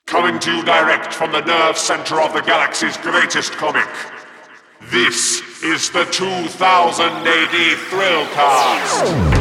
Coming to you direct from the nerve center of the galaxy's greatest comic. This is the 2000 AD Thrillcast.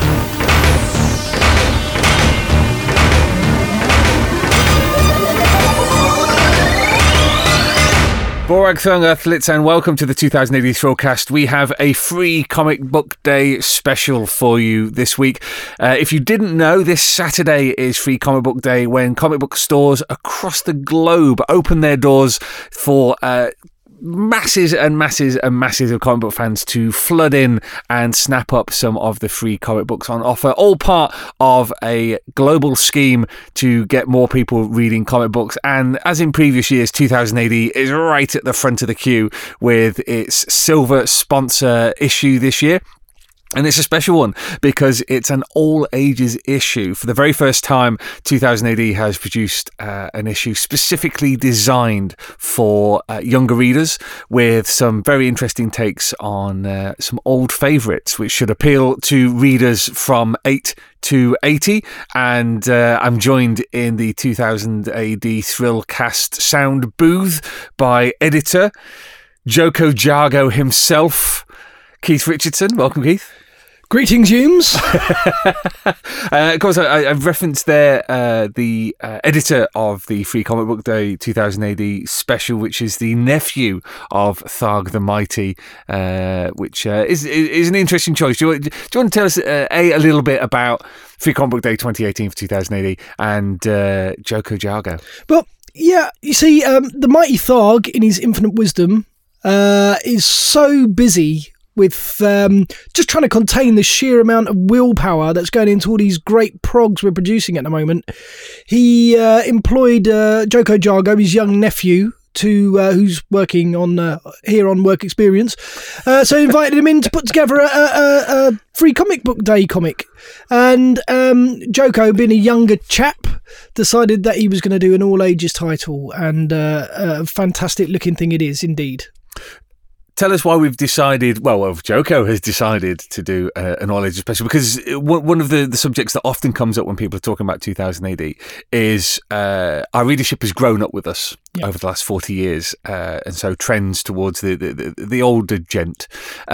Borag Thung Earthlets, and welcome to the 2000 AD Thrillcast. We have a free Comic Book Day special for you this week. If you didn't know, this Saturday is Free Comic Book Day, when comic book stores across the globe open their doors for masses and masses and masses of comic book fans to flood in and snap up some of the free comic books on offer, all part of a global scheme to get more people reading comic books. And as in previous years, 2000 AD is right at the front of the queue with its silver sponsor issue this year. And it's a special one because it's an all-ages issue. For the very first time, 2000 AD has produced an issue specifically designed for younger readers, with some very interesting takes on some old favourites, which should appeal to readers from 8 to 80. And I'm joined in the 2000 AD Thrillcast sound booth by editor Joko Jargo himself, Keith Richardson. Welcome, Keith. Greetings, Humes. Of course, I've referenced there the editor of the Free Comic Book Day 2000 AD special, which is the nephew of Tharg the Mighty, which is an interesting choice. Do you want to tell us a little bit about Free Comic Book Day 2018 for 2000 AD and Joko Jargo? Well, yeah, you see, the mighty Tharg, in his infinite wisdom, is so busy with just trying to contain the sheer amount of willpower that's going into all these great progs we're producing at the moment. He employed Joko Jargo, his young nephew, who's working on here on Work Experience. So he invited him in to put together a free comic book day comic. And Joko, being a younger chap, decided that he was going to do an all-ages title, and a fantastic looking thing it is indeed. Tell us why we've decided, well, Joko has decided to do an all-ages special, because one of the subjects that often comes up when people are talking about 2000 AD is our readership has grown up with us over the last 40 years, and so trends towards the older gent.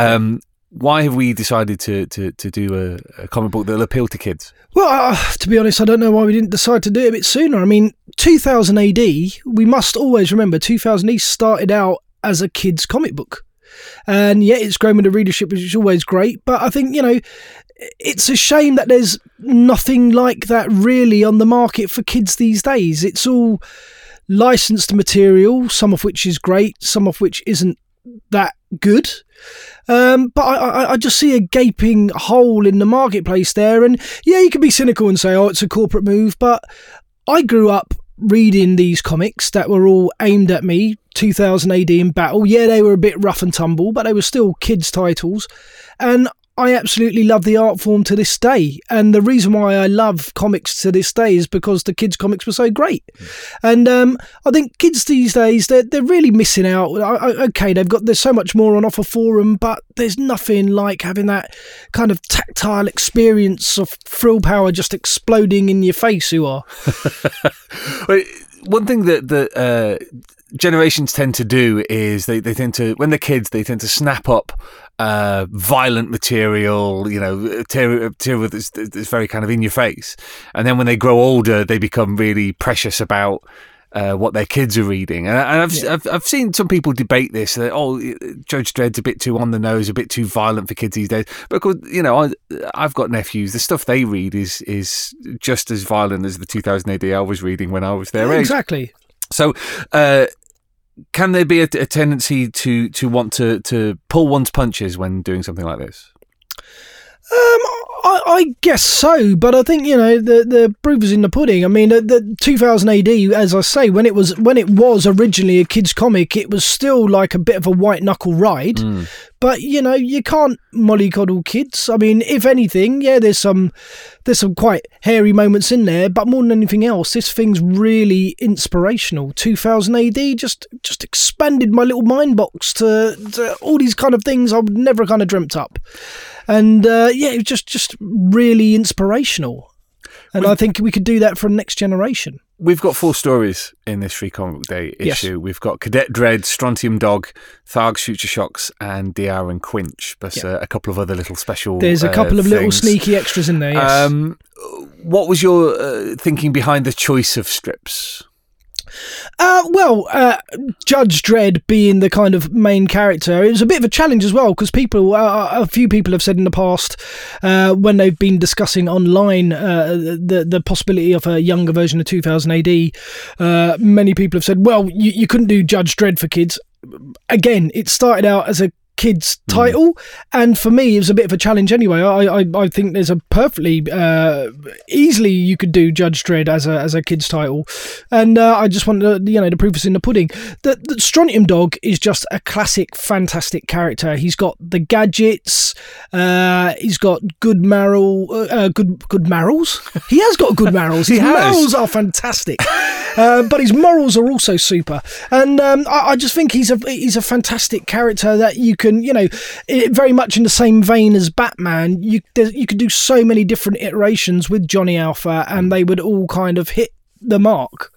Why have we decided to do a comic book that will appeal to kids? Well, to be honest, I don't know why we didn't decide to do it a bit sooner. I mean, 2000 AD, we must always remember, 2000 AD started out as a kid's comic book. And yeah, it's grown with the readership, which is always great. But I think, it's a shame that there's nothing like that really on the market for kids these days. It's all licensed material, some of which is great, some of which isn't that good. But I just see a gaping hole in the marketplace there. And yeah, you can be cynical and say, it's a corporate move. But I grew up reading these comics that were all aimed at me, 2000 AD in battle. Yeah, they were a bit rough and tumble, but they were still kids' titles. And I absolutely love the art form to this day. And the reason why I love comics to this day is because the kids' comics were so great. And I think kids these days, they're really missing out. Okay, there's so much more on offer for them, but there's nothing like having that kind of tactile experience of thrill power just exploding in your face, One thing that generations tend to do is they tend to, when they're kids, they tend to snap up violent material, material that's very kind of in your face. And then when they grow older, they become really precious about what their kids are reading. And I've seen some people debate this, that, Judge Dredd's a bit too on the nose, a bit too violent for kids these days. Because, I've got nephews. The stuff they read is just as violent as the 2000 AD I was reading when I was their age. Exactly. So, can there be a tendency to want to pull one's punches when doing something like this? I guess so, but I think the proof is in the pudding. I mean, the 2000 AD, as I say, when it was originally a kids' comic, it was still like a bit of a white knuckle ride. But you can't mollycoddle kids. I mean, if anything, yeah, there's some quite hairy moments in there, but more than anything else, this thing's really inspirational. 2000 AD just expanded my little mind box to all these kind of things I would never kind of dreamt up. And it was just really inspirational. And I think we could do that for the next generation. We've got 4 stories in this Free Comic Book Day issue. Yes. We've got Cadet Dread, Strontium Dog, Tharg's Future Shocks, and DR and Quinch, but a couple of other little special There's a couple of little things. sneaky extras in there, yes. What was your thinking behind the choice of strips? Judge Dredd being the kind of main character, it was a bit of a challenge as well, because a few people have said in the past, when they've been discussing online the possibility of a younger version of 2000 AD, many people have said, well, you couldn't do Judge Dredd for kids. Again, it started out as a kids title, and for me it was a bit of a challenge anyway. I think there's a perfectly easily you could do Judge Dredd as a kids title, and I just want the proof is in the pudding. The Strontium Dog is just a classic fantastic character. He's got the gadgets, he's got good good morals. He has got good morals. His morals are fantastic. But his morals are also super, and I just think he's a fantastic character that you can, very much in the same vein as Batman. You could do so many different iterations with Johnny Alpha, and they would all kind of hit the mark.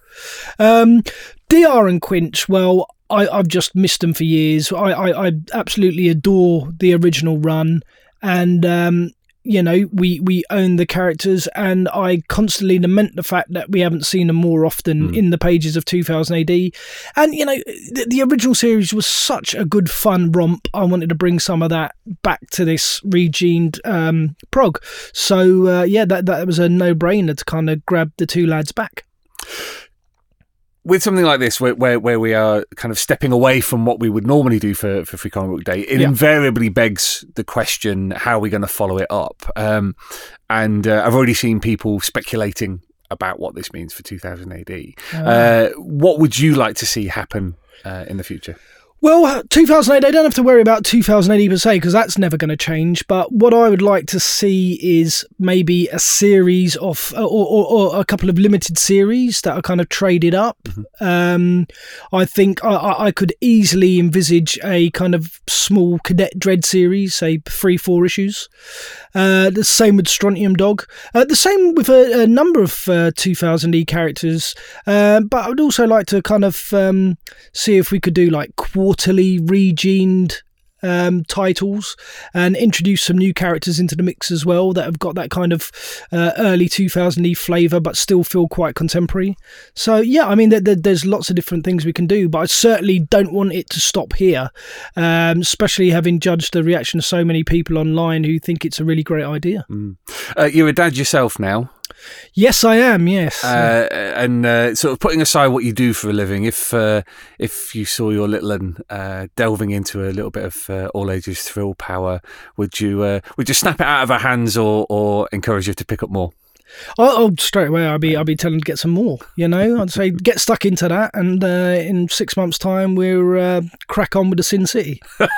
DR and Quinch, well, I've just missed them for years. I absolutely adore the original run, and we own the characters, and I constantly lament the fact that we haven't seen them more often in the pages of 2000 AD. And, the original series was such a good fun romp. I wanted to bring some of that back to this regened prog. So, that was a no-brainer to kind of grab the two lads back. With something like this, where we are kind of stepping away from what we would normally do for Free Comic Book Day, it invariably begs the question, how are we going to follow it up? And I've already seen people speculating about what this means for 2000 AD. What would you like to see happen in the future? Well, 2008, I don't have to worry about 2008 per se, because that's never going to change. But what I would like to see is maybe a series of, or a couple of limited series that are kind of traded up. I think I could easily envisage a kind of small Cadet Dread series, say 3-4 issues. The same with Strontium Dog. The same with a number of 2000E characters. But I would also like to kind of see if we could do like quarterly regened titles and introduce some new characters into the mix as well that have got that kind of early 2000E flavour but still feel quite contemporary. So yeah, I mean there's lots of different things we can do, but I certainly don't want it to stop here, especially having judged the reaction of so many people online who think it's a really great idea. You're a dad yourself now. Yes, I am. Yes, and sort of putting aside what you do for a living, if you saw your little one delving into a little bit of all ages thrill power, would you snap it out of her hands or encourage her to pick up more? Oh, straight away, I'd be telling her to get some more. I'd say get stuck into that, and in 6 months' time, we'll crack on with the Sin City.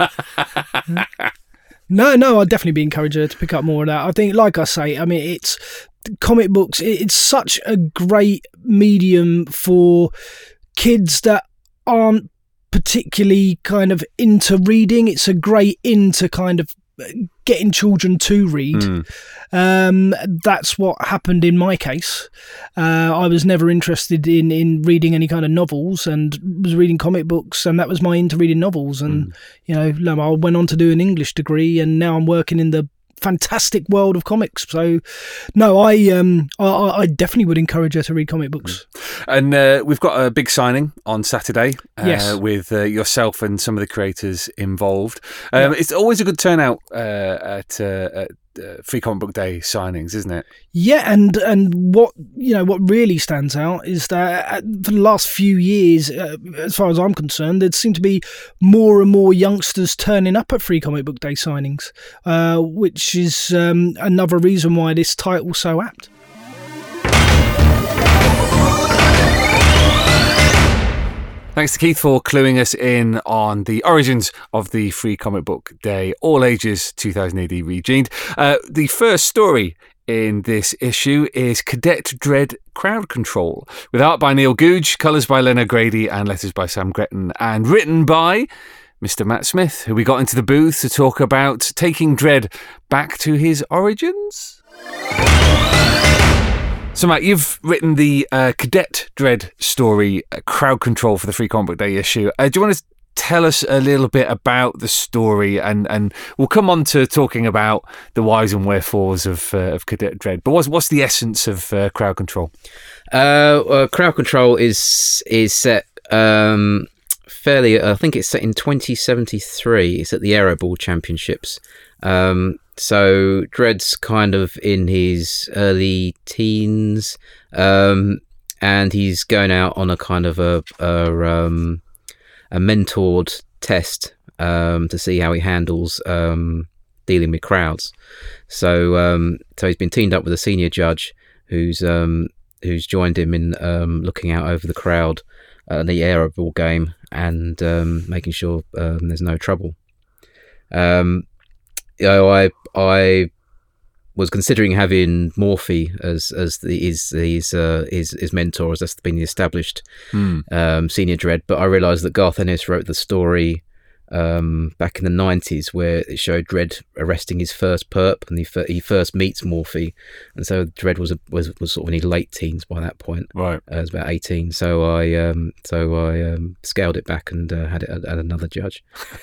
No, I'd definitely be encouraging her to pick up more of that. I think, like I say, I mean, it's comic books. It's such a great medium for kids that aren't particularly kind of into reading. It's a great into kind of getting children to read. That's what happened in my case. I was never interested in reading any kind of novels, and was reading comic books, and that was my into reading novels. And I went on to do an English degree, and now I'm working in the fantastic world of comics. So no, I definitely would encourage her to read comic books. And we've got a big signing on Saturday with yourself and some of the creators involved. It's always a good turnout at Free Comic Book Day signings, isn't it? Yeah, and what really stands out is that for the last few years, as far as I'm concerned, there seem to be more and more youngsters turning up at Free Comic Book Day signings, which is another reason why this title's so apt. Thanks to Keith for cluing us in on the origins of the Free Comic Book Day All Ages 2000 AD Regened. The first story in this issue is Cadet Dread Crowd Control, with art by Neil Googe, colours by Leonard Grady, and letters by Sam Gretton, and written by Mr. Matt Smith, who we got into the booth to talk about taking Dread back to his origins. So, Matt, you've written the Cadet Dread story, Crowd Control, for the Free Comic Book Day issue. Do you want to tell us a little bit about the story, and we'll come on to talking about the whys and wherefores of Cadet Dread. But what's the essence of Crowd Control? Crowd Control is set fairly. I think it's set in 2073. It's at the Aeroball Championships. So Dread's kind of in his early teens, and he's going out on a kind of a mentored test to see how he handles dealing with crowds. So he's been teamed up with a senior judge who's joined him in looking out over the crowd at the Aeroball game and making sure there's no trouble. I was considering having Morphy as his mentor, as that's been the established senior Dread, but I realised that Garth Ennis wrote the story back in the 90s where it showed Dread arresting his first perp, and he first meets Morphy, and so Dread was sort of in his late teens by that point. Right, it was about 18. So I scaled it back and had it at another judge.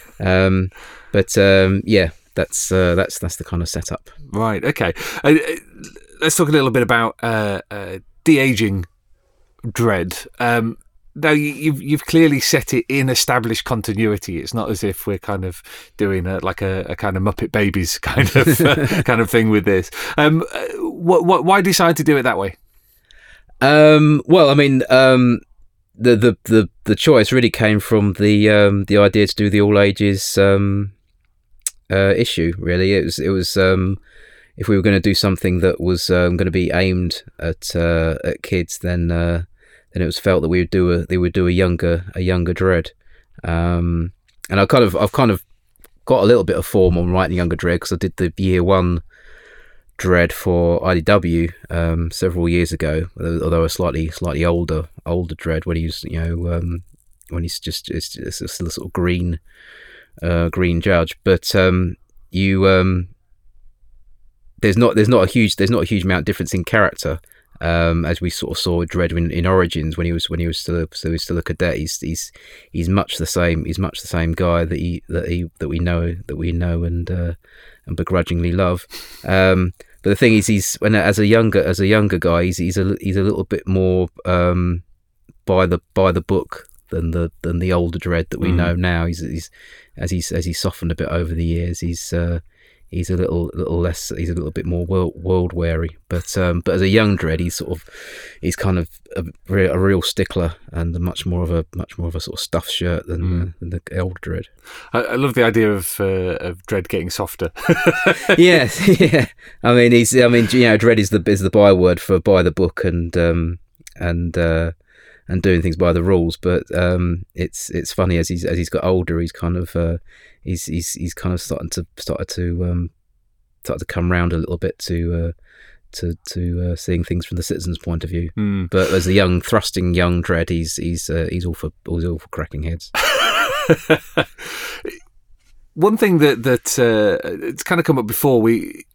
Yeah. That's the kind of setup. Right. Okay. Let's talk a little bit about de-aging Dread. Now you've clearly set it in established continuity. It's not as if we're kind of doing a kind of Muppet Babies kind of thing with this. Why decide to do it that way? Well, I mean, the choice really came from the idea to do the all ages issue. Really, it was if we were going to do something that was going to be aimed at kids, then it was felt that they would do a younger Dread. And I've kind of got a little bit of form on writing younger Dread because I did the year one Dread for IDW several years ago, although a slightly older Dread when he was when he's just it's a sort of green judge, but there's not a huge amount of difference in character, as we sort of saw with Dread in Origins when he was still a cadet. He's much the same. He's much the same guy that we know and begrudgingly love. But the thing is, as a younger guy, he's a little bit more by the book than the older Dread that we know now. He's as he's softened a bit over the years. He's a little less. He's a little bit more world weary. But as a young Dread, he's kind of a real stickler and much more of a sort of stuffed shirt than the old Dread. I love the idea of Dread getting softer. Yes, yeah. I mean, Dread is the byword for by the book and doing things by the rules, but it's funny as he's got older, he's kind of he's kind of started to come round a little bit to seeing things from the citizen's point of view. But as a thrusting young Dread, he's all for cracking heads. One thing that it's kind of come up before,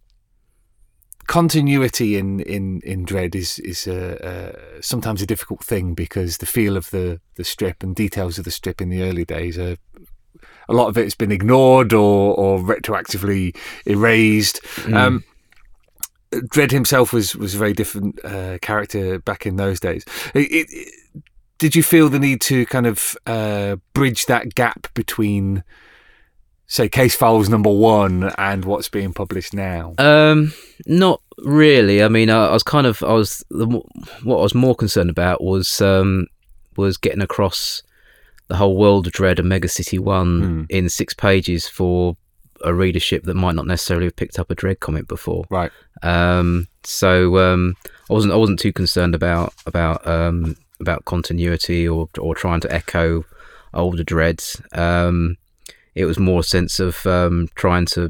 continuity in Dread is sometimes a difficult thing because the feel of the strip and details of the strip in the early days a lot of it has been ignored or retroactively erased. Dread himself was a very different character back in those days. Did you feel the need to kind of bridge that gap between, say, Case Files #1 and what's being published now? Not really. I mean, what I was more concerned about was getting across the whole world of Dread and Mega City 1 in 6 pages for a readership that might not necessarily have picked up a Dread comic before. Right. So I wasn't too concerned about continuity or trying to echo older Dreads. It was more a sense of trying to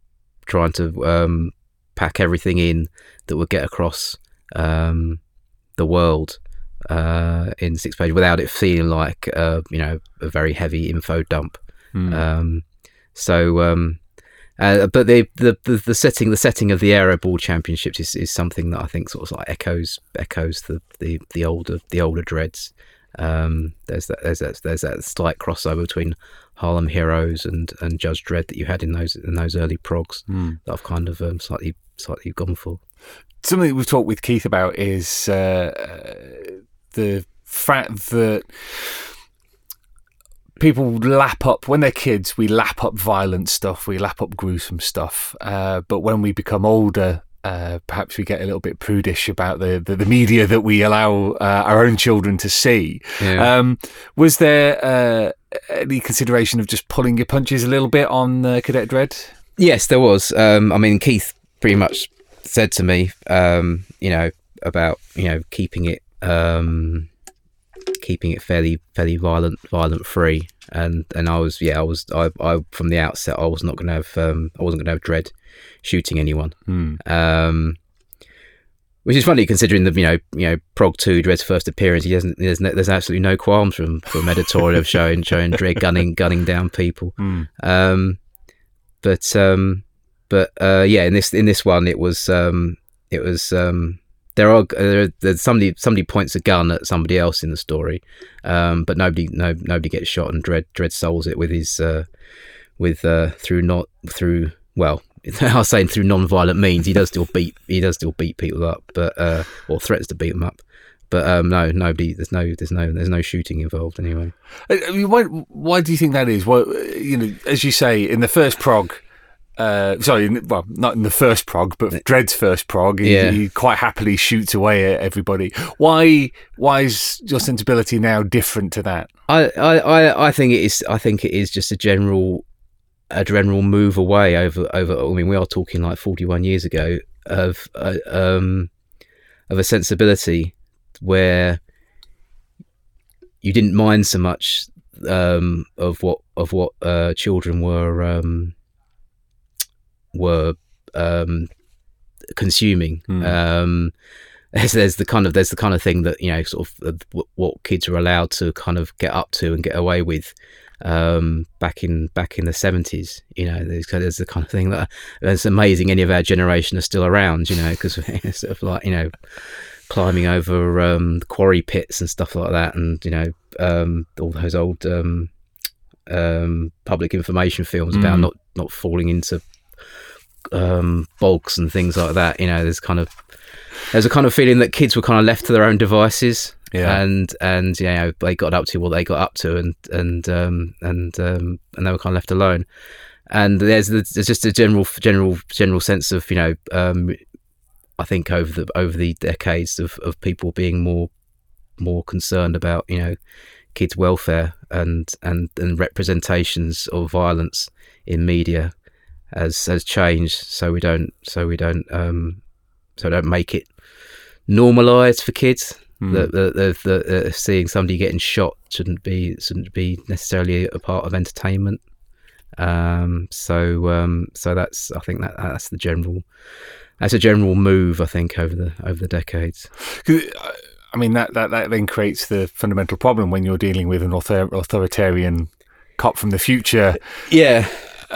pack everything in that would get across the world in 6 pages without it feeling like a very heavy info dump. But the setting of the Aero-Ball Championships is something that I think sort of like echoes the older Dreads. There's that slight crossover between Harlem Heroes and Judge Dredd that you had in those early progs that I've kind of slightly gone for. Something we've talked with Keith about is the fact that people lap up, when they're kids, we lap up violent stuff, we lap up gruesome stuff. But when we become older, perhaps we get a little bit prudish about the media that we allow our own children to see. Yeah. Was there any consideration of just pulling your punches a little bit on Cadet Dread? Yes, there was. I mean, Keith pretty much said to me, about keeping it fairly violent free, and I was from the outset I wasn't going to have Dredd shooting anyone, which is funny considering the Prog 2 Dredd's first appearance. There's absolutely no qualms from editorial of showing Dredd gunning down people. But in this one it was there's somebody points a gun at somebody else in the story, but nobody gets shot, and Dredd solves it with his I was saying through non-violent means. He does still beat people up, but or threatens to beat them up. But there's no shooting involved anyway. I mean, why do you think that is? Well, as you say, in the first prog. Not in the first prog, but Dredd's first prog, he quite happily shoots away at everybody. Why is your sensibility now different to that? I think it is. I think it is just a general move away over. I mean, we are talking like 41 years ago of a sensibility where you didn't mind so much of what children were consuming. There's the kind of thing that sort of what kids were allowed to kind of get up to and get away with back in the 70s. There's the kind of thing that it's amazing any of our generation are still around, because sort of like climbing over quarry pits and stuff like that, and all those old public information films about not falling into bogs and things like that. There's a kind of feeling that kids were kind of left to their own devices, and they got up to what they got up to, and they were kind of left alone. And there's just a general sense of I think over the decades of people being more concerned about kids' welfare and representations of violence in media has changed, so we don't make it normalised for kids. That seeing somebody getting shot shouldn't be necessarily a part of entertainment. So that's a general move, I think, over the decades. I mean, that then creates the fundamental problem when you're dealing with an authoritarian cop from the future. Yeah.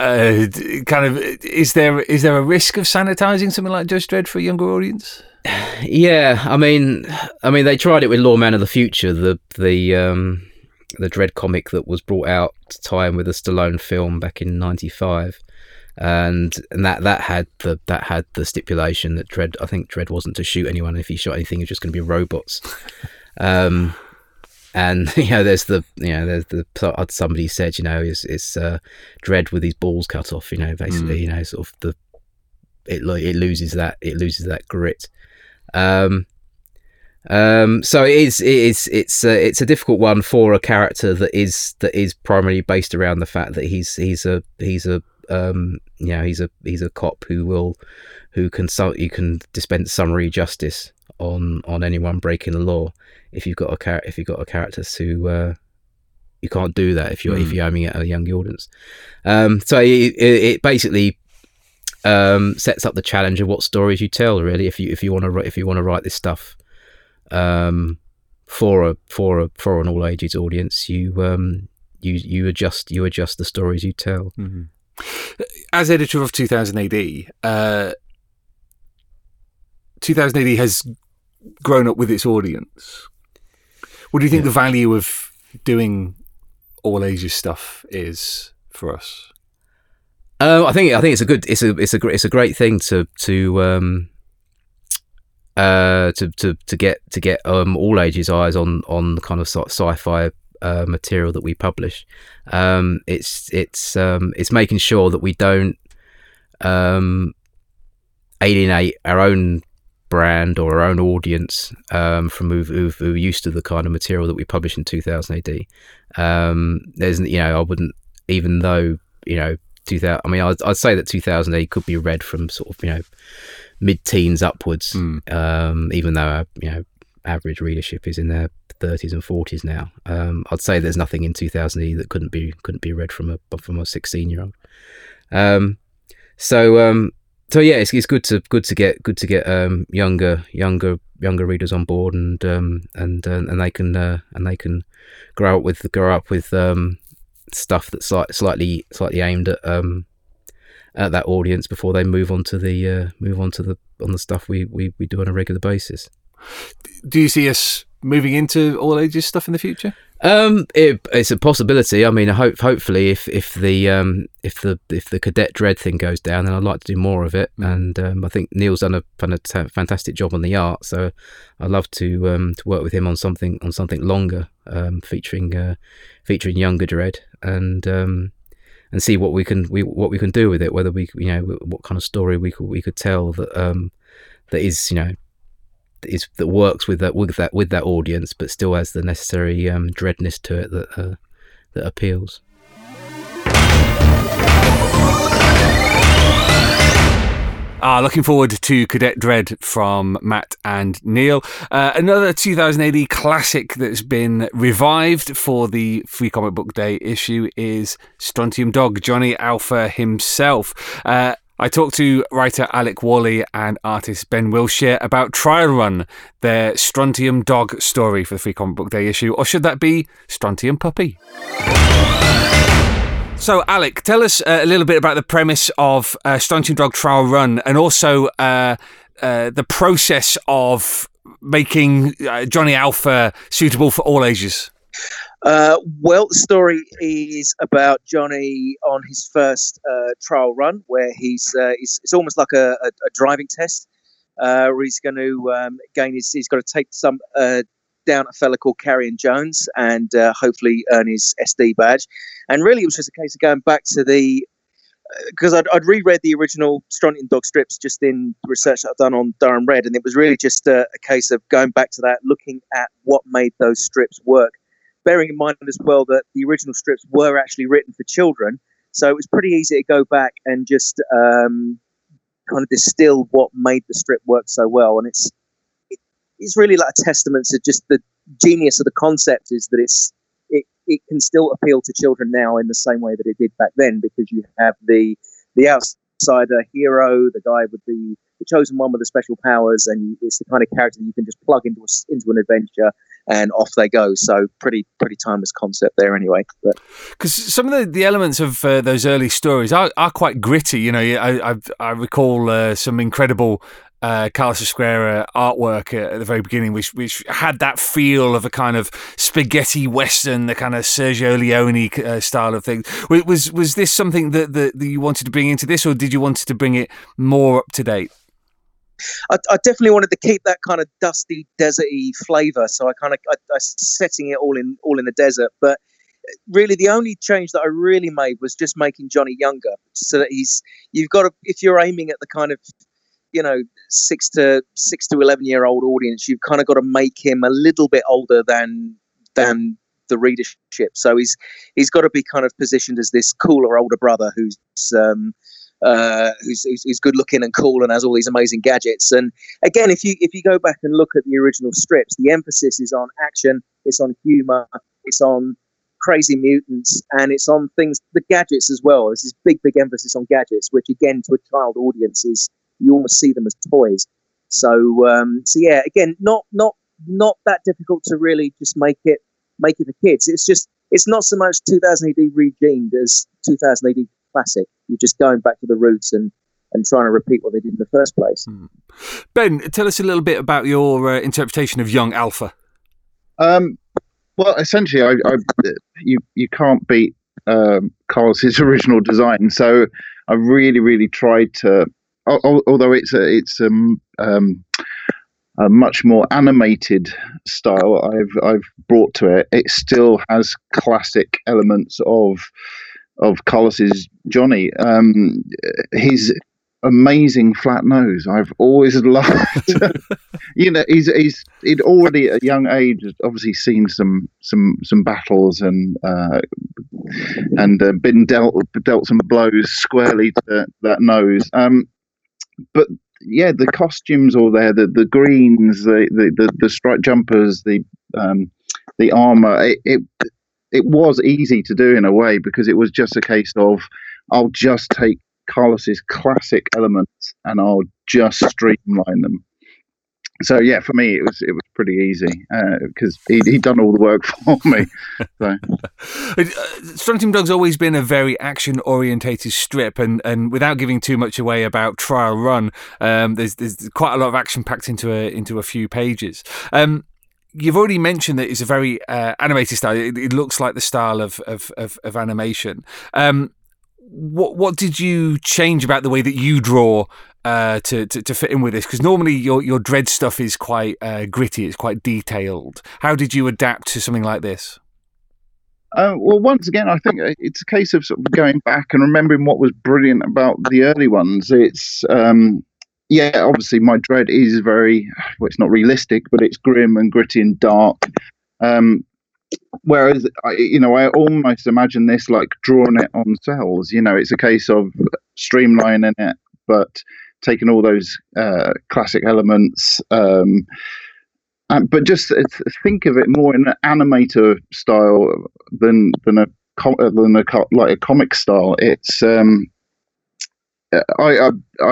Is there a risk of sanitizing something like Judge Dredd for a younger audience? Yeah, I mean, they tried it with Lawman of the Future, the Dredd comic that was brought out to tie in with the Stallone film back in '95, and that had the stipulation that Dredd wasn't to shoot anyone. If he shot anything, it was just going to be robots. And there's somebody said it's Dredd with his balls cut off. Basically, sort of it loses that grit. So it's a difficult one for a character that is primarily based around the fact that he's a cop who can dispense summary justice on anyone breaking the law. If you've got a character who you can't do that if you're aiming at a young audience. So it basically sets up the challenge of what stories you tell. Really, if you want to write this stuff for an all ages audience, you adjust the stories you tell. Mm-hmm. as editor of 2000 AD, 2000 AD has grown up with its audience. What do you think the value of doing all ages stuff is for us? I think it's a great thing to get all ages eyes on the kind of sci-fi material that we publish. It's making sure that we don't alienate our own brand or our own audience from who are used to the kind of material that we publish in 2000 AD. There's, I wouldn't, even though, 2000, I mean, I'd say that 2000 AD could be read from sort of, mid-teens upwards, even though our, average readership is in their 30s and 40s now. I'd say there's nothing in 2000 AD that couldn't be read from a 16-year-old. So yeah, it's good to get younger readers on board, and they can grow up with stuff that's slightly aimed at that audience before they move on to the stuff we do on a regular basis. Do you see us moving into all ages stuff in the future? It's a possibility. I mean, hopefully, if the Cadet Dread thing goes down, then I'd like to do more of it. And I think Neil's done a fantastic job on the art, so I'd love to work with him on something longer, featuring younger Dread, and see what we can do with it. Whether we what kind of story we could tell that that works with that audience, but still has the necessary dreadness to it that appeals. Looking forward to Cadet Dread from Matt and Neil. Another 2000 AD classic that's been revived for the Free Comic Book Day issue is Strontium Dog, Johnny Alpha himself. I talked to writer Alec Worley and artist Ben Wilshire about Trial Run, their Strontium Dog story for the Free Comic Book Day issue, or should that be Strontium Puppy? So, Alec, tell us a little bit about the premise of Strontium Dog Trial Run, and also the process of making Johnny Alpha suitable for all ages. Well, the story is about Johnny on his first trial run, where it's almost like a driving test, where he's going to he's got to take some down a fella called Carrion Jones and hopefully earn his SD badge. And really, it was just a case of going back to because I'd reread the original Strontium Dog strips just in the research that I've done on Durham Red, and it was really just a case of going back to that, looking at what made those strips work. Bearing in mind as well that the original strips were actually written for children, so it was pretty easy to go back and just kind of distill what made the strip work so well. And it's really like a testament to just the genius of the concept, is that it can still appeal to children now in the same way that it did back then, because you have the outsider hero, the guy with the chosen one with the special powers, and it's the kind of character that you can just plug into an adventure and off they go. So pretty timeless concept there anyway. Because some of the elements of those early stories are quite gritty. I recall some incredible Carlos Esquerra artwork at the very beginning, which had that feel of a kind of spaghetti western, the kind of Sergio Leone style of thing. Was this something that you wanted to bring into this, or did you want to bring it more up to date? I definitely wanted to keep that kind of dusty, deserty flavour, so I setting it all in the desert. But really, the only change that I really made was just making Johnny younger, so that if you're aiming at the kind of 6 to 11-year-old audience, you've kind of got to make him a little bit older than the readership. So he's got to be kind of positioned as this cooler older brother who's good looking and cool and has all these amazing gadgets. And again, if you go back and look at the original strips, the emphasis is on action, it's on humor, it's on crazy mutants, and it's on the gadgets as well. There's this big emphasis on gadgets, which again, to a child audience, is you almost see them as toys. So yeah, again, not that difficult to really just make it for kids. It's not so much 2000 AD regened as 2000 AD classic. You're just going back to the roots and trying to repeat what they did in the first place. Ben, tell us a little bit about your interpretation of Young Alpha. Well, essentially, you can't beat Carlos's original design. So I really tried to, although it's a much more animated style I've brought to it. It still has classic elements of Carlos's Johnny. His amazing flat nose I've always loved. He'd already at a young age obviously seen some battles and been dealt some blows squarely to that nose. But yeah, the costumes all there, the greens, the striped jumpers, the armor. It was easy to do in a way, because it was just a case of, I'll just take Carlos's classic elements and I'll just streamline them. So yeah, for me it was pretty easy, because he'd done all the work for me. So. Strontium Dog's always been a very action orientated strip, and without giving too much away about Trial Run, there's quite a lot of action packed into a few pages. You've already mentioned that it's a very animated style. It looks like the style of animation. What did you change about the way that you draw to fit in with this? Because normally your Dread stuff is quite gritty, it's quite detailed. How did you adapt to something like this? Well, once again, I think it's a case of sort of going back and remembering what was brilliant about the early ones. It's obviously my Dread is very, well, it's not realistic, but it's grim and gritty and dark. Whereas, I almost imagine this like drawing it on cells. It's a case of streamlining it, but taking all those classic elements, but just think of it more in an animator style than a comic style. It's I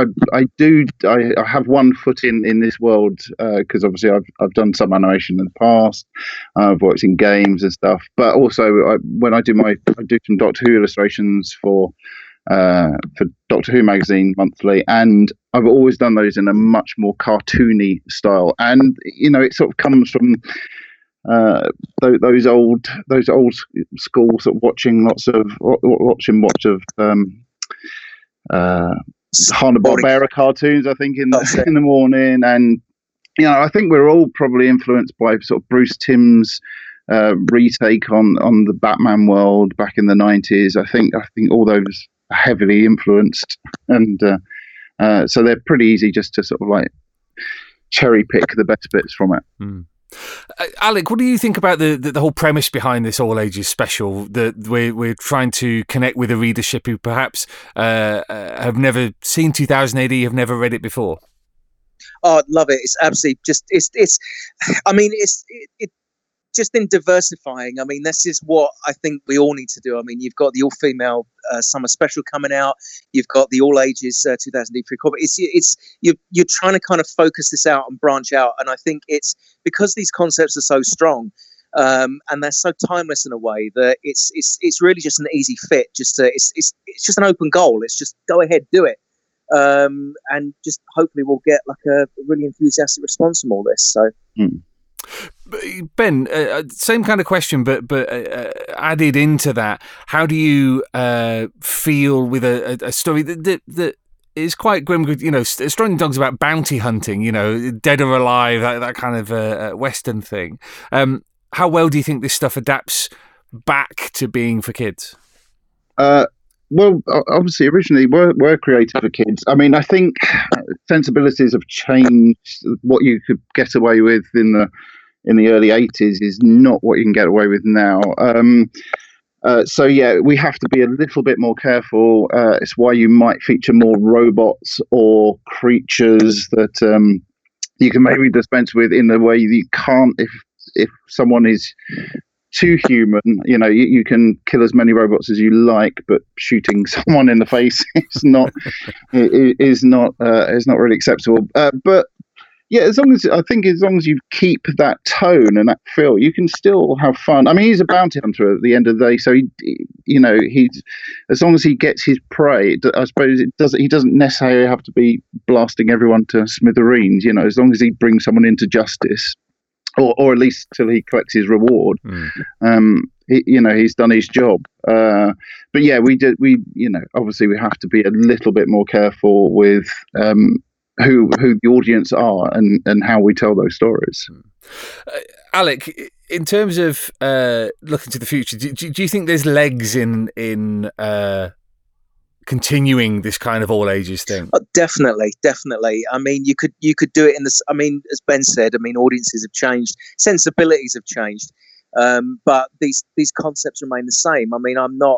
have one foot in this world, because obviously I've done some animation in the past. I've worked in games and stuff, but also when I do some Doctor Who illustrations for Doctor Who magazine monthly, and I've always done those in a much more cartoony style. And it sort of comes from those old school sort of watching Hanna-Barbera cartoons, I think, in the morning. And I think we're all probably influenced by sort of Bruce Timm's retake on the Batman world back in the 90s. I think all those are heavily influenced, and so they're pretty easy just to sort of like cherry pick the best bits from it. Alec, what do you think about the whole premise behind this all ages special? That we're trying to connect with a readership who perhaps have never seen 2000 AD, have never read it before. Oh, love it! It's absolutely just it's just in diversifying. I mean, this is what I think we all need to do. I mean, you've got the all-female summer special coming out. You've got the all-ages 2000 free comic. You're trying to kind of focus this out and branch out. And I think it's because these concepts are so strong, and they're so timeless in a way that it's really just an easy fit. It's just an open goal. It's just go ahead, do it, and just hopefully we'll get like a really enthusiastic response from all this. So. Ben, same kind of question, but added into that, how do you feel with a story that is quite grim? Strontium Dog's about bounty hunting, dead or alive, that kind of Western thing. How well do you think this stuff adapts back to being for kids? Well, obviously, originally we're created for kids. I mean, I think sensibilities have changed. What you could get away with in the early 80s is not what you can get away with now. So yeah, we have to be a little bit more careful. It's why you might feature more robots or creatures that you can maybe dispense with in a way you can't if someone is too human. You can kill as many robots as you like, but shooting someone in the face is not really acceptable. But Yeah, as long as you keep that tone and that feel, you can still have fun. I mean, he's a bounty hunter at the end of the day, so he's as long as he gets his prey. I suppose he doesn't necessarily have to be blasting everyone to smithereens. As long as he brings someone into justice, or at least till he collects his reward. He's done his job. But yeah, obviously we have to be a little bit more careful with who the audience are and how we tell those stories. Alec, in terms of looking to the future, do you think there's legs in continuing this kind of all ages thing? Definitely. I mean, you could do it in this. I mean, as Ben said, audiences have changed, sensibilities have changed, but these concepts remain the same. I mean,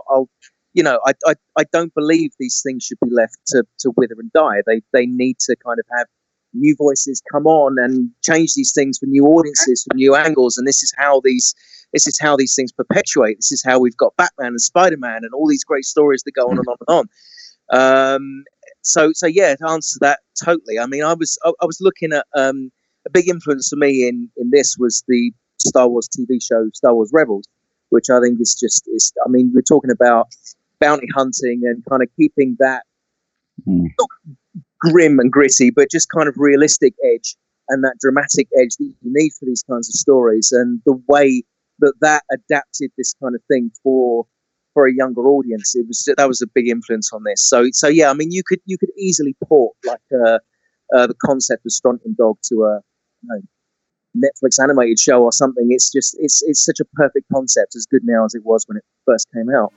I don't believe these things should be left to wither and die. They need to kind of have new voices come on and change these things for new audiences, for new angles. And this is how these things perpetuate. This is how we've got Batman and Spider-Man and all these great stories that go on and on and on. So yeah, to answer that totally. I mean, I was looking at a big influence for me in this was the Star Wars TV show Star Wars Rebels, which I think is I mean, we're talking about bounty hunting and kind of keeping that not grim and gritty, but just kind of realistic edge and that dramatic edge that you need for these kinds of stories, and the way that adapted this kind of thing for a younger audience, that was a big influence on this. So yeah, I mean, you could easily port like the concept of Strontium Dog to a Netflix animated show or something. It's such a perfect concept, as good now as it was when it first came out.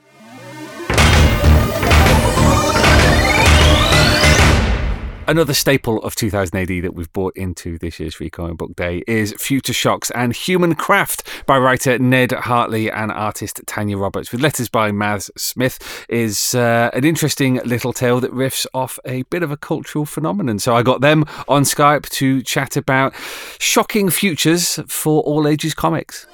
Another staple of 2000 AD that we've brought into this year's Free Comic Book Day is Future Shocks and Human Craft by writer Ned Hartley and artist Tanya Roberts, with letters by Maz Smith. Is an interesting little tale that riffs off a bit of a cultural phenomenon. So I got them on Skype to chat about shocking futures for all ages comics.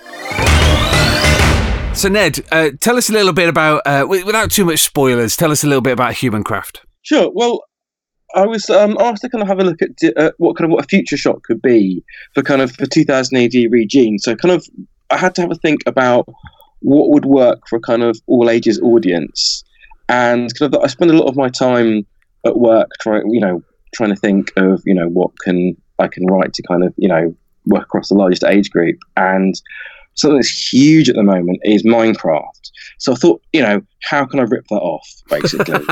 So Ned, tell us a little bit about, without too much spoilers, tell us a little bit about Human Craft. Sure. Well, I was asked to kind of have a look at what a future shock could be for 2000 AD regime. So I had to have a think about what would work for a kind of all ages audience, and I spend a lot of my time at work trying to think of what I can write to work across the largest age group. And something that's huge at the moment is Minecraft. So I thought, how can I rip that off, basically?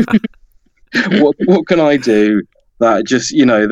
What can I do that just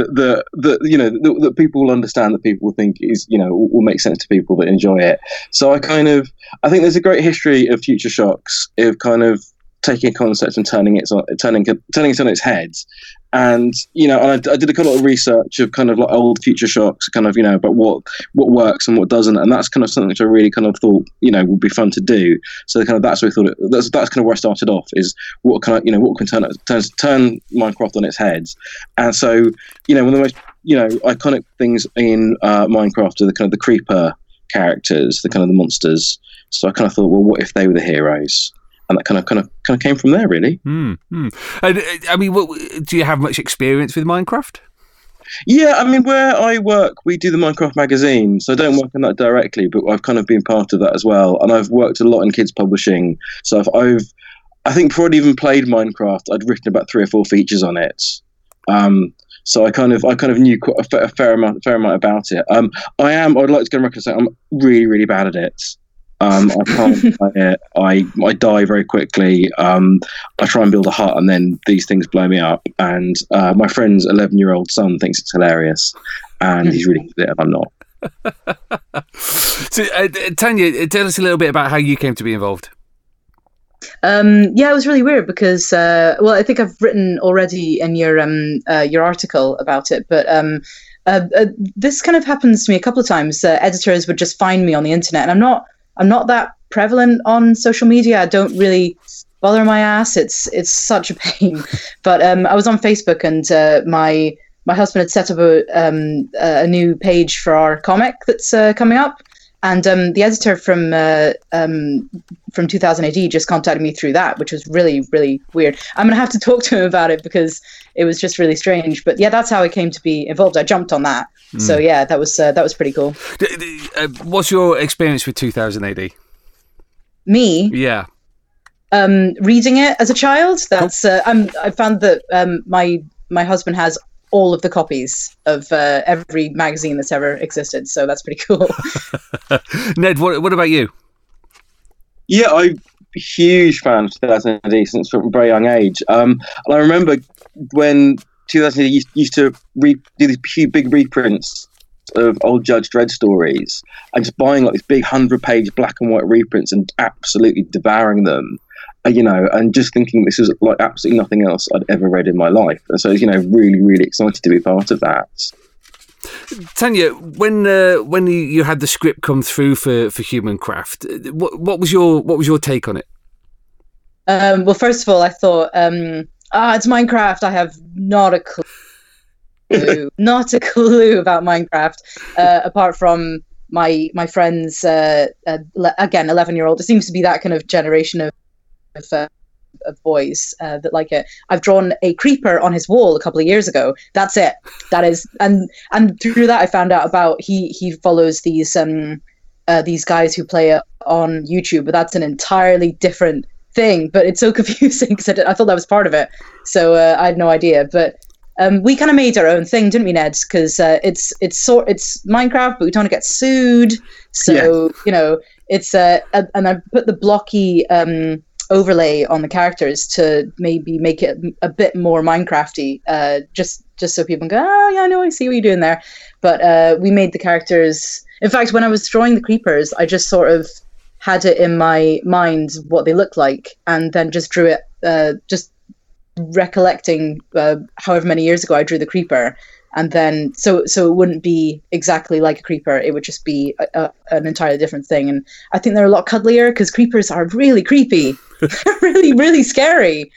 that people will understand, that people will think is will make sense to people that enjoy it. So I think there's a great history of Future Shocks, of kind of taking a concept and turning it on its head. And I did a lot of research of kind of like old Future Shocks, about what works and what doesn't, and that's kind of something which I really kind of thought would be fun to do. So that's where I thought that's kind of where I started off, is what can turn Minecraft on its head. And so one of the most iconic things in Minecraft are the creeper characters, the monsters. So I kind of thought, well, what if they were the heroes? And that kind of came from there, really. Mm-hmm. And I mean, do you have much experience with Minecraft? Yeah, I mean, where I work, we do the Minecraft magazine, so I don't work on that directly, but I've kind of been part of that as well. And I've worked a lot in kids publishing. So I think before I'd even played Minecraft, I'd written about 3 or 4 features on it. So I kind of knew quite a fair amount about it. I'd like to go on record and say I'm really, really bad at it. I can't play it. I die very quickly. I try and build a hut, and then these things blow me up. And my friend's 11-year-old son thinks it's hilarious, and he's really good at it, and I'm not. So, Tanya, tell us a little bit about how you came to be involved. Yeah, it was really weird because, I think I've written already in your article about it, but this kind of happens to me a couple of times. Editors would just find me on the internet, and I'm not that prevalent on social media. I don't really bother my ass. It's such a pain. But I was on Facebook, and my husband had set up a new page for our comic that's coming up. And the editor from 2000 AD just contacted me through that, which was really, really weird. I'm going to have to talk to him about it because it was just really strange. But yeah, that's how I came to be involved. I jumped on that. So yeah, that was pretty cool. What's your experience with 2000 AD? Me? Yeah. Reading it as a child. That's I found that my husband has all of the copies of every magazine that's ever existed, so that's pretty cool. Ned, what about you? Yeah, I'm a huge fan of 2000 AD since from a very young age. And I remember when 2000 AD used to do these huge big reprints of old Judge Dredd stories, and just buying like these big 100-page black and white reprints and absolutely devouring them. And just thinking this was like absolutely nothing else I'd ever read in my life. And so, really, really excited to be part of that. Tanya, when you had the script come through for Humancraft, what was your take on it? Well, first of all, I thought, it's Minecraft. I have not a clue, not a clue about Minecraft, apart from my friends, again, 11-year-old. It seems to be that kind of generation of boys that like it. I've drawn a creeper on his wall a couple of years ago. That's it. That is, and through that I found out about he follows these guys who play it on YouTube, but that's an entirely different thing. But it's so confusing because I thought that was part of it, so I had no idea. But we kind of made our own thing, didn't we, Ned? Because it's Minecraft, but we don't want to get sued. So it's and I put the blocky overlay on the characters to maybe make it a bit more Minecrafty, just so people can go, oh yeah, I know, I see what you're doing there. But we made the characters. In fact, when I was drawing the creepers, I just sort of had it in my mind what they look like, and then just drew it. Just recollecting however many years ago I drew the creeper, and then so it wouldn't be exactly like a creeper. It would just be an entirely different thing. And I think they're a lot cuddlier because creepers are really creepy. really, really scary.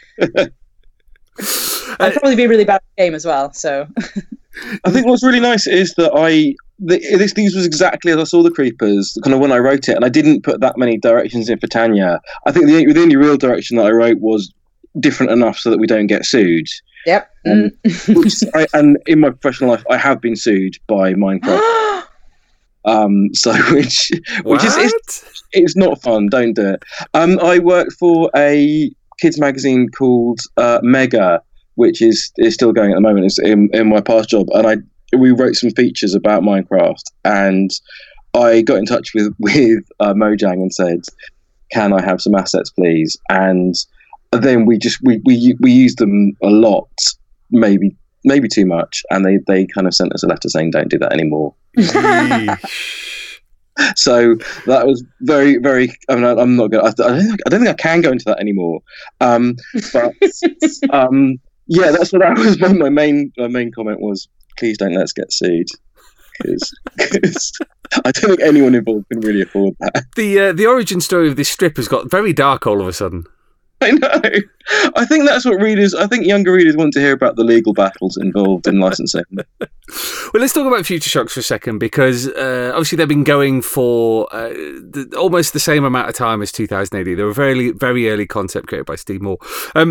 I'd probably be really bad at the game as well. So I think what's really nice is that these was exactly as I saw the creepers, kind of when I wrote it, and I didn't put that many directions in for Tanya. I think the only real direction that I wrote was different enough so that we don't get sued. Yep. And in my professional life, I have been sued by Minecraft. Which is it's not fun. Don't do it. I work for a kids magazine called Mega, which is still going at the moment. It's in my past job, and we wrote some features about Minecraft, and I got in touch with Mojang and said, "Can I have some assets, please?" And then we used them a lot, maybe too much, and they kind of sent us a letter saying, "Don't do that anymore." So that was very, very. I mean, I'm not going. I don't think I can go into that anymore. But yeah, that was my main comment was, please don't let's get sued, because I don't think anyone involved can really afford that. The origin story of this strip has got very dark all of a sudden. I know. I think that's what younger readers want to hear about, the legal battles involved in licensing. Well, let's talk about Future Shocks for a second, because obviously they've been going for almost the same amount of time as 2000 AD. They were very, very early concept created by Steve Moore.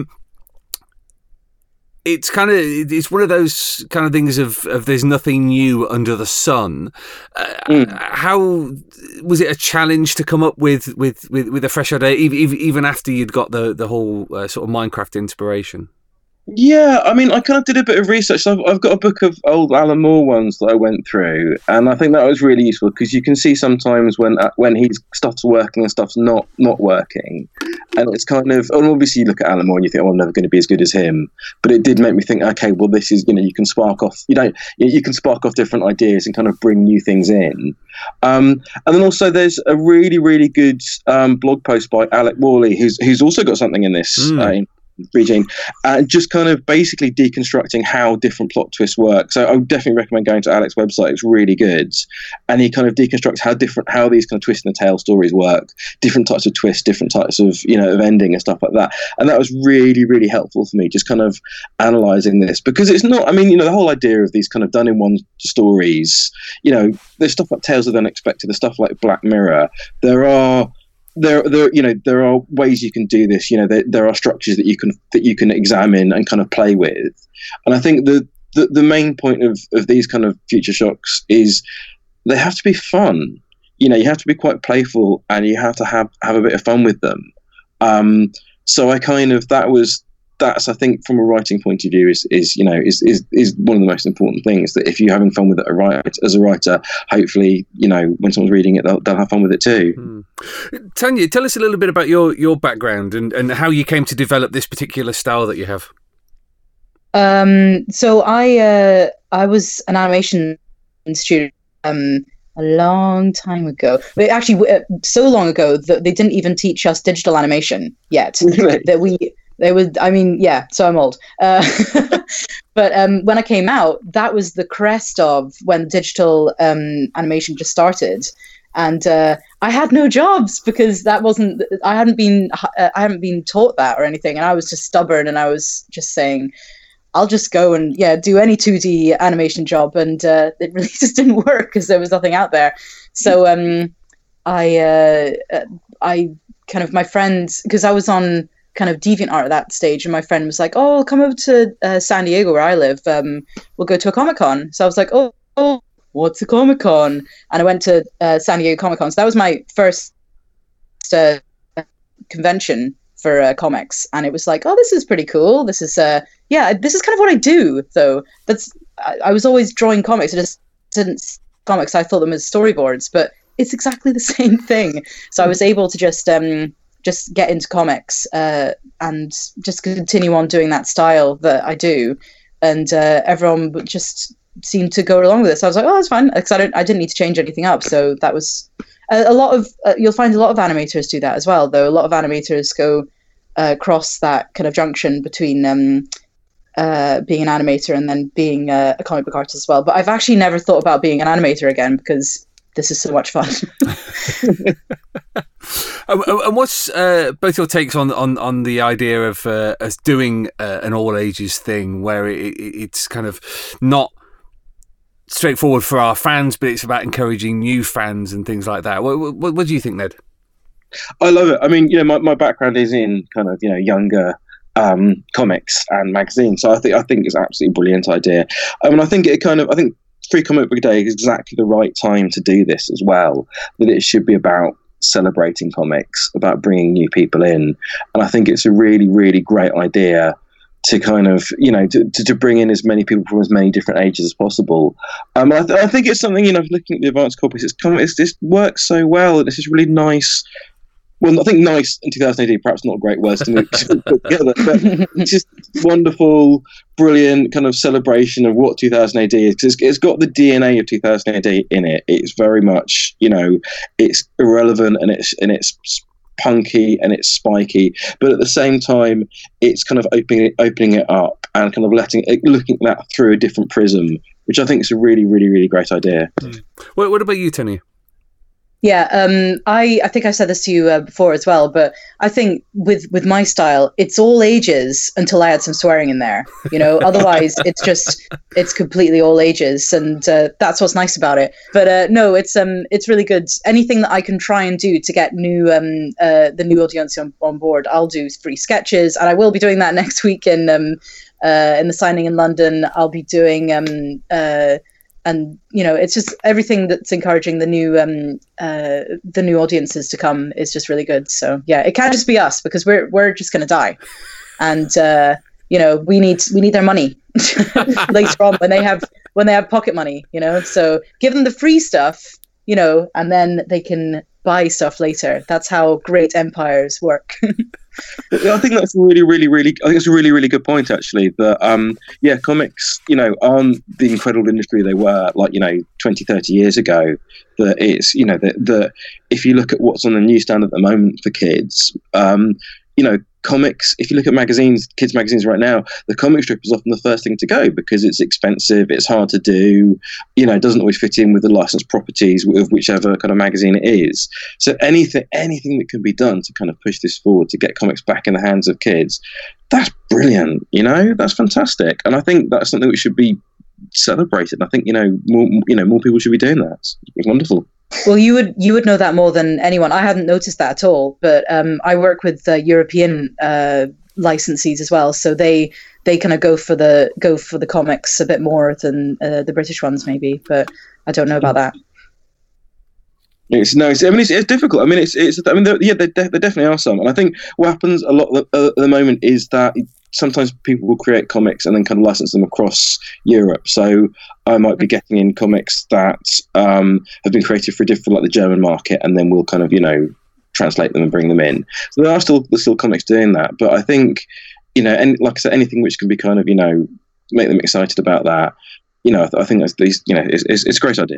It's one of those kind of things of there's nothing new under the sun. How was it a challenge to come up with a fresh idea, even after you'd got the whole sort of Minecraft inspiration? Yeah, I mean, I kind of did a bit of research. So I've got a book of old Alan Moore ones that I went through, and I think that was really useful because you can see sometimes when stuff's working and stuff's not working, and it's kind of. And obviously, you look at Alan Moore and you think, "Oh, I'm never going to be as good as him." But it did make me think, okay, well, this is you can spark off. You can spark off different ideas and kind of bring new things in. And then also, there's a really, really good blog post by Alec Worley, who's also got something in this. Gene, and just kind of basically deconstructing how different plot twists work. So I would definitely recommend going to Alex's website. It's really good, and he kind of deconstructs how these kind of twist in the tail stories work, different types of twists, different types of of ending and stuff like that. And that was really, really helpful for me, just kind of analysing this, because it's not. I mean, the whole idea of these kind of done in one stories. There's stuff like Tales of the Unexpected, there's stuff like Black Mirror. There are ways you can do this. There are structures that you can examine and kind of play with. And I think the main point of these kind of Future Shocks is they have to be fun. You have to be quite playful, and you have to have a bit of fun with them. So I kind of that's I think from a writing point of view is one of the most important things, that if you're having fun with it as a writer, hopefully when someone's reading it they'll have fun with it too. Tanya, tell us a little bit about your background and how you came to develop this particular style that you have. So I was an animation student a long time ago. But actually, so long ago that they didn't even teach us digital animation yet. Really? So I'm old. But when I came out, that was the crest of when digital animation just started. And I had no jobs because I hadn't been taught that or anything. And I was just stubborn, and I was just saying, I'll just go and do any 2D animation job. And it really just didn't work because there was nothing out there. So I kind of, my friends, because I was on kind of DeviantArt at that stage, and my friend was like, "Oh, come over to San Diego where I live. We'll go to a Comic-Con." So I was like, "Oh, what's a Comic-Con?" And I went to San Diego Comic-Con. So that was my first convention for comics, and it was like, "Oh, this is pretty cool. This is this is kind of what I do." Though I was always drawing comics. I just didn't see comics. I thought them as storyboards, but it's exactly the same thing. So I was able to just get into comics and just continue on doing that style that I do. And everyone just seemed to go along with it. So I was like, oh, that's fine. Because I didn't need to change anything up. So that was a lot of, you'll find a lot of animators do that as well, though. A lot of animators go across that kind of junction between being an animator and then being a comic book artist as well. But I've actually never thought about being an animator again because this is so much fun. And what's both your takes on the idea of us doing an all ages thing where it's kind of not straightforward for our fans, but it's about encouraging new fans and things like that? What do you think, Ned? I love it. I mean, my background is in kind of younger comics and magazines, so I think it's an absolutely brilliant idea. I mean, I think Free Comic Book Day is exactly the right time to do this as well. That it should be about celebrating comics, about bringing new people in, and I think it's a really, really great idea to kind of to bring in as many people from as many different ages as possible. I think it's something looking at the advanced copies, this works so well, and it's just really nice. Well, I think nice in 2000 AD, perhaps not great words to put together, but it's just wonderful, brilliant kind of celebration of what 2000 AD is, because it's got the DNA of 2000 AD in it. It's very much, it's irrelevant and it's punky and it's spiky, but at the same time, it's kind of opening it up and kind of looking at that through a different prism, which I think is a really, really, really great idea. What about you, Tony? Yeah, I think I said this to you before as well, but I think with my style, it's all ages until I add some swearing in there. Otherwise it's completely all ages, and that's what's nice about it. But no, it's really good. Anything that I can try and do to get the new audience on board, I'll do free sketches, and I will be doing that next week in the signing in London. I'll be doing and it's just everything that's encouraging the new audiences to come is just really good. So yeah, it can't just be us, because we're just gonna die, and we need their money later on when they have pocket money. So give them the free stuff, and then they can buy stuff later. That's how great empires work. I think that's really, really, really. I think it's a really, really good point, actually. That comics, aren't the incredible industry they were 20, 30 years ago. That it's that if you look at what's on the newsstand at the moment for kids, comics, if you look at magazines, kids magazines right now, the comic strip is often the first thing to go because it's expensive, it's hard to do, it doesn't always fit in with the licensed properties of whichever kind of magazine it is. So anything that can be done to kind of push this forward, to get comics back in the hands of kids, that's brilliant, that's fantastic. And I think that's something which should be celebrated. I think, more people should be doing that. It's wonderful. Well, you would know that more than anyone. I hadn't noticed that at all, but I work with European licensees as well, so they kind of go for the comics a bit more than the British ones, maybe. But I don't know about that. It's nice. I mean, it's difficult. I mean, there definitely are some, and I think what happens a lot at the moment is that sometimes people will create comics and then kind of license them across Europe. So I might be getting in comics that have been created for the German market, and then we'll kind of, translate them and bring them in. So there's still comics doing that. But I think, and like I said, anything which can be kind of, make them excited about that, I think that's it's a great idea.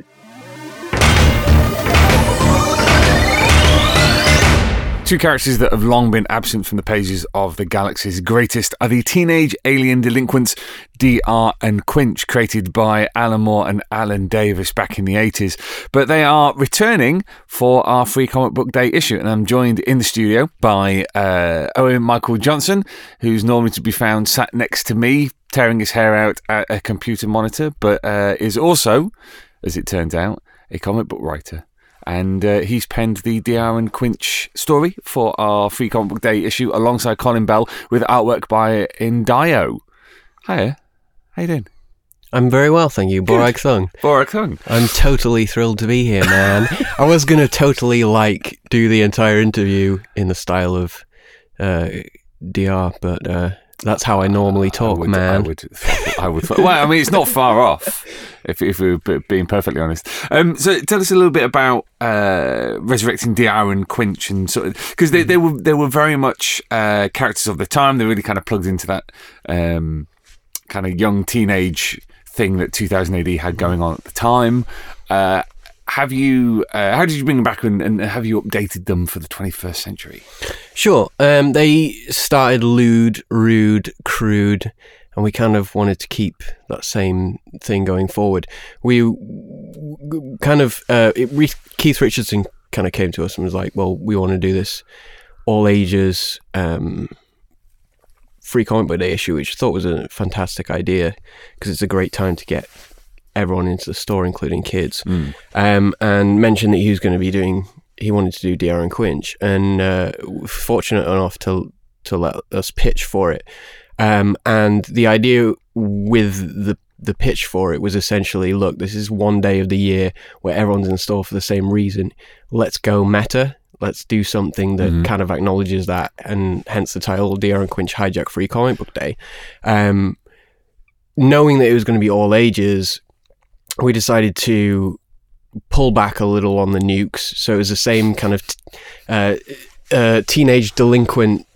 Two characters that have long been absent from the pages of the Galaxy's Greatest are the teenage alien delinquents DR and Quinch, created by Alan Moore and Alan Davis back in the 80s. But they are returning for our Free Comic Book Day issue, and I'm joined in the studio by Owen Michael Johnson, who's normally to be found sat next to me, tearing his hair out at a computer monitor, but is also, as it turns out, a comic book writer. And he's penned the DR and Quinch story for our Free Comic Book Day issue alongside Colin Bell, with artwork by Indio. Hiya, how you doing? I'm very well, thank you. Borag Thung. Borag Thung. I'm totally thrilled to be here, man. I was going to totally do the entire interview in the style of DR, but that's how I normally talk, man. I would. Well, I mean, it's not far off, if we're being perfectly honest. So tell us a little bit about resurrecting DR and Quinch, and sort of, because they were very much characters of the time. They really kind of plugged into that kind of young teenage thing that 2000 AD had going on at the time. How did you bring them back, and have you updated them for the 21st century? Sure. They started lewd, rude, crude, and we kind of wanted to keep that same thing going forward. We kind of Keith Richardson kind of came to us and was like, well, we want to do this all ages Free Comic Book Day issue, which I thought was a fantastic idea because it's a great time to get everyone into the store, including kids, and mentioned that he wanted to do DR and Quinch, and fortunate enough to let us pitch for it. And the idea with the pitch for it was essentially, look, this is one day of the year where everyone's in store for the same reason. Let's go meta. Let's do something that kind of acknowledges that, and hence the title, DR and Quinch Hijack Free Comic Book Day. Knowing that it was going to be all ages, we decided to pull back a little on the nukes. So it was the same kind of teenage delinquent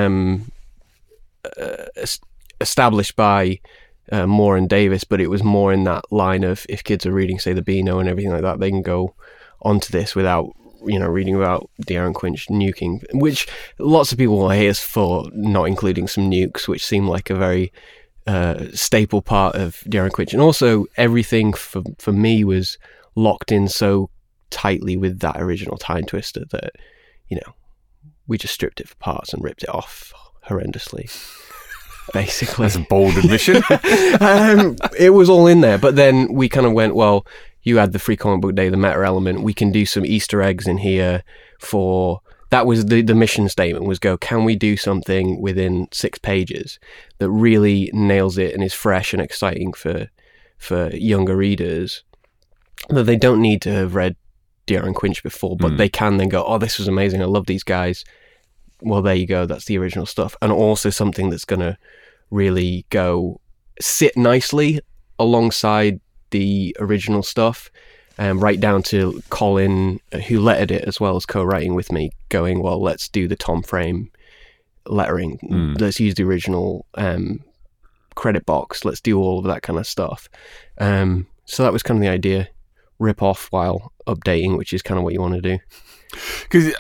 established by Moore and Davis, but it was more in that line of, if kids are reading, say, the Beano and everything like that, they can go onto this without, reading about DR and Quinch nuking, which lots of people will hate us for not including some nukes, which seemed like a very staple part of DR and Quinch. And also everything for me was locked in so tightly with that original Time Twister that, we just stripped it for parts and ripped it off horrendously. Basically. That's a bold admission. It was all in there, but then we kind of went, well, you had the Free Comic Book Day, the meta element, we can do some Easter eggs in here for... That was the mission statement, was can we do something within 6 pages that really nails it and is fresh and exciting for younger readers, that they don't need to have read DR and Quinch before, but they can then go, oh, this was amazing, I love these guys. Well, there you go, that's the original stuff. And also something that's going to really sit nicely alongside the original stuff. Right down to Colin, who lettered it as well as co-writing with me, going, well, let's do the Tom Frame lettering. Let's use the original credit box. Let's do all of that kind of stuff. So that was kind of the idea. Rip off while updating, which is kind of what you want to do. Because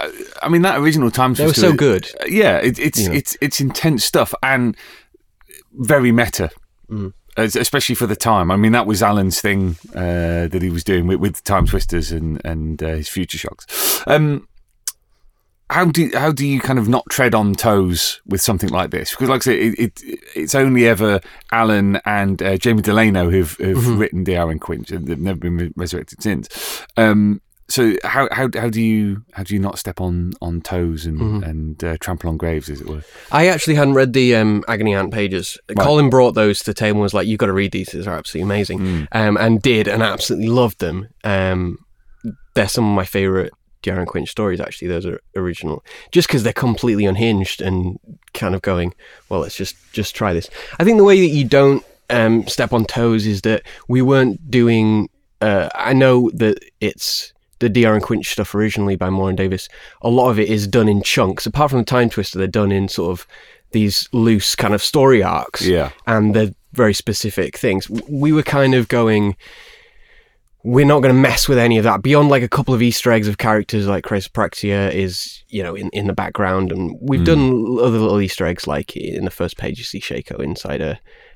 I mean, that original Time They were Twister, so good. Yeah, it's intense stuff and very meta. Especially for the time. I mean, that was Alan's thing that he was doing with Time Twisters and his Future Shocks. How do you kind of not tread on toes with something like this? Because, like I say, it's only ever Alan and Jamie Delano who've written DR and Quinch, and they've never been resurrected since. So how do you not step on toes and trample on graves, as it were? I actually hadn't read the Agony Aunt pages. Right. Colin brought those to the table and was like, "You've got to read these. These are absolutely amazing," and did, and absolutely loved them. They're some of my favourite DR and Quinch stories. Actually, those are original, just because they're completely unhinged and kind of going, "Well, let's just try this." I think the way that you don't step on toes is that we weren't doing. I know that it's the DR and Quinch stuff originally by Moore and Davis. A lot of it is done in chunks. Apart from the Time Twister, they're done in sort of these loose kind of story arcs. Yeah. And they're very specific things. We were kind of going, we're not going to mess with any of that beyond like a couple of Easter eggs of characters like Chrysopraxia is, in the background. And we've done other little Easter eggs, like in the first page, you see Shaco inside a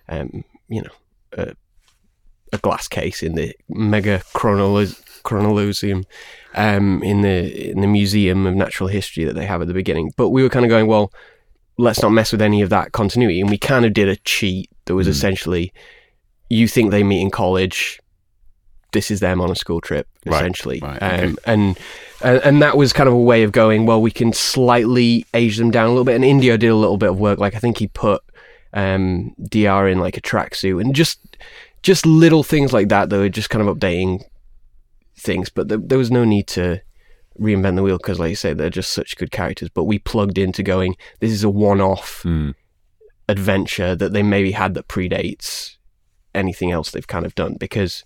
glass case in the Mega Chronologium, in the Museum of Natural History that they have at the beginning. But we were kind of going, well, let's not mess with any of that continuity. And we kind of did a cheat that was essentially, you think they meet in college, this is them on a school trip, essentially. Right, okay. And that was kind of a way of going, well, we can slightly age them down a little bit. And Indio did a little bit of work. Like, I think he put DR in like a tracksuit and just little things like that were just kind of updating things, but there was no need to reinvent the wheel because, like you say, they're just such good characters. But we plugged into going, this is a one-off adventure that they maybe had that predates anything else they've kind of done, because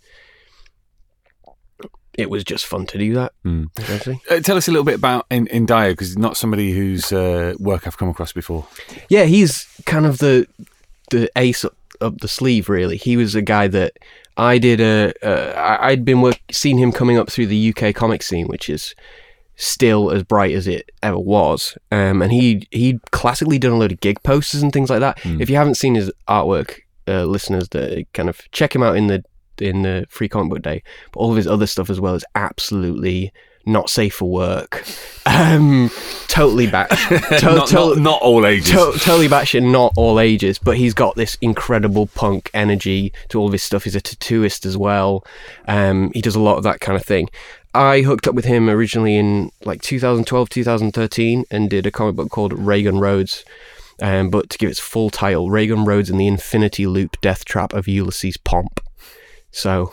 it was just fun to do that. Essentially. Tell us a little bit about in Dyer, because he's not somebody whose work I've come across before. Yeah, he's kind of the ace up the sleeve, really. He was a guy that I did I'd been seen him coming up through the UK comic scene, which is still as bright as it ever was. And he'd classically done a load of gig posters and things like that. If you haven't seen his artwork, listeners, that kind of check him out in the Free Comic Book Day. But all of his other stuff as well is absolutely not safe for work. Totally not all ages. Totally batshit, not all ages. But he's got this incredible punk energy to all of his stuff. He's a tattooist as well. He does a lot of that kind of thing. I hooked up with him originally in like 2012, 2013, and did a comic book called Reagan Roads. But to give its full title, Reagan Roads and the Infinity Loop Death Trap of Ulysses Pomp. So,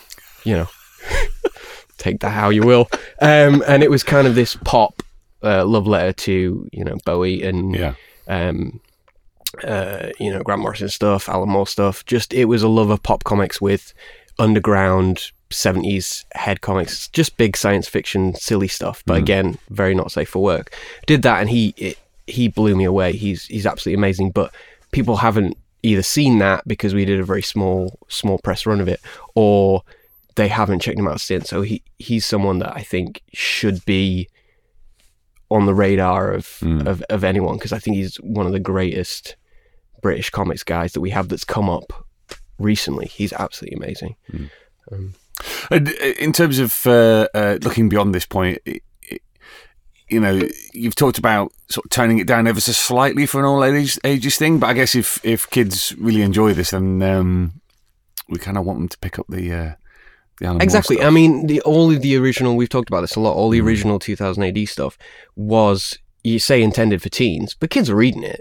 take that how you will. And it was kind of this pop love letter to, Bowie and, Grant Morrison stuff, Alan Moore stuff. Just, it was a love of pop comics with underground 70s head comics, just big science fiction, silly stuff. But again, very not safe for work. Did that and he blew me away. He's absolutely amazing. But people haven't either seen that because we did a very small press run of it, or they haven't checked him out since. So he's someone that I think should be on the radar of anyone, because I think he's one of the greatest British comics guys that we have that's come up recently. He's absolutely amazing. In terms of looking beyond this point, you've talked about sort of turning it down ever so slightly for an all ages thing, but I guess if kids really enjoy this, then we kind of want them to pick up the Alan exactly. Moore stuff. I mean, all of the original, we've talked about this a lot, all the original 2000 AD stuff was, you say, intended for teens, but kids are reading it.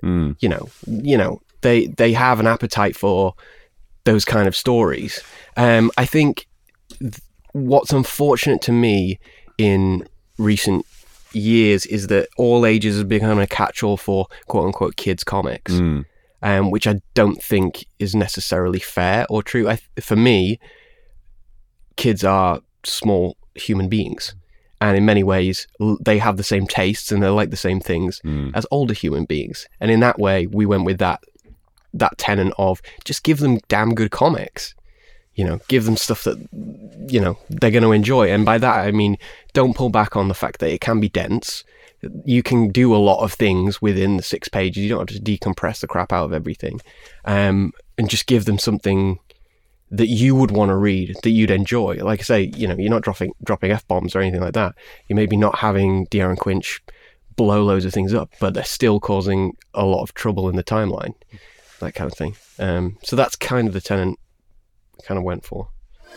They have an appetite for those kind of stories. I think what's unfortunate to me in recent years is that all ages has become a catch-all for quote-unquote kids comics, which I don't think is necessarily fair or true. For me, kids are small human beings, and in many ways they have the same tastes and they like the same things as older human beings. And in that way, we went with that tenet of just give them damn good comics. Give them stuff that, they're going to enjoy. And by that, I mean, don't pull back on the fact that it can be dense. you can do a lot of things within the 6 pages. You don't have to decompress the crap out of everything, and just give them something that you would want to read, that you'd enjoy. Like I say, you're not dropping F-bombs or anything like that. You may be not having De'Aaron Quinch blow loads of things up, but they're still causing a lot of trouble in the timeline, that kind of thing. So that's kind of the tenet kind of went for.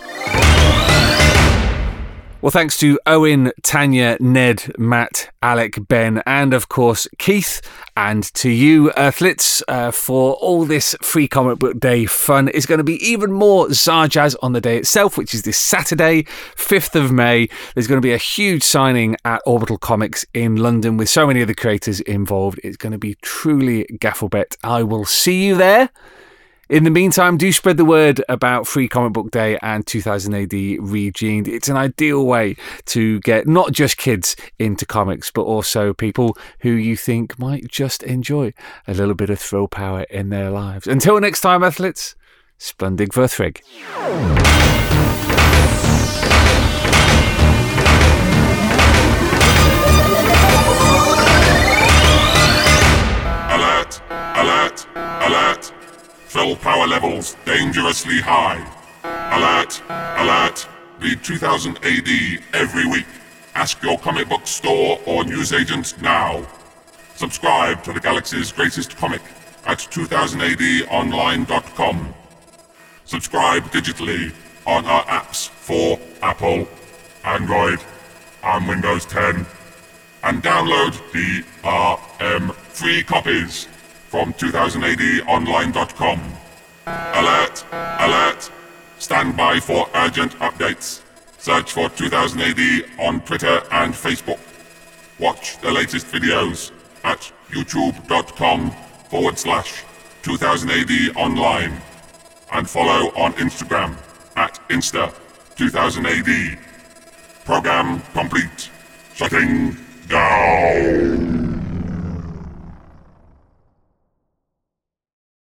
Well, thanks to Owen, Tanya, Ned, Matt, Alec, Ben, and of course Keith, and to you, Earthlets, for all this Free Comic Book Day fun. It's going to be even more Zarjazz on the day itself, which is this Saturday, 5th of May. There's going to be a huge signing at Orbital Comics in London with so many of the creators involved. It's going to be truly Gaffelbet. I will see you there. In the meantime, do spread the word about Free Comic Book Day and 2000 AD Regened. It's an ideal way to get not just kids into comics, but also people who you think might just enjoy a little bit of thrill power in their lives. Until next time, athletes, Splundig Verthrig. Alert! Alert! Alert! Fill power levels dangerously high. Alert! Alert! Read 2000 AD every week. Ask your comic book store or newsagent now. Subscribe to the galaxy's greatest comic at 2000ADonline.com. Subscribe digitally on our apps for Apple, Android, and Windows 10. And download DRM free copies from 2000ADonline.com. Alert! Alert! Stand by for urgent updates. Search for 2000 AD on Twitter and Facebook. Watch the latest videos at youtube.com/2000 AD online. And follow on Instagram at Insta2000 AD. Program complete. Shutting down.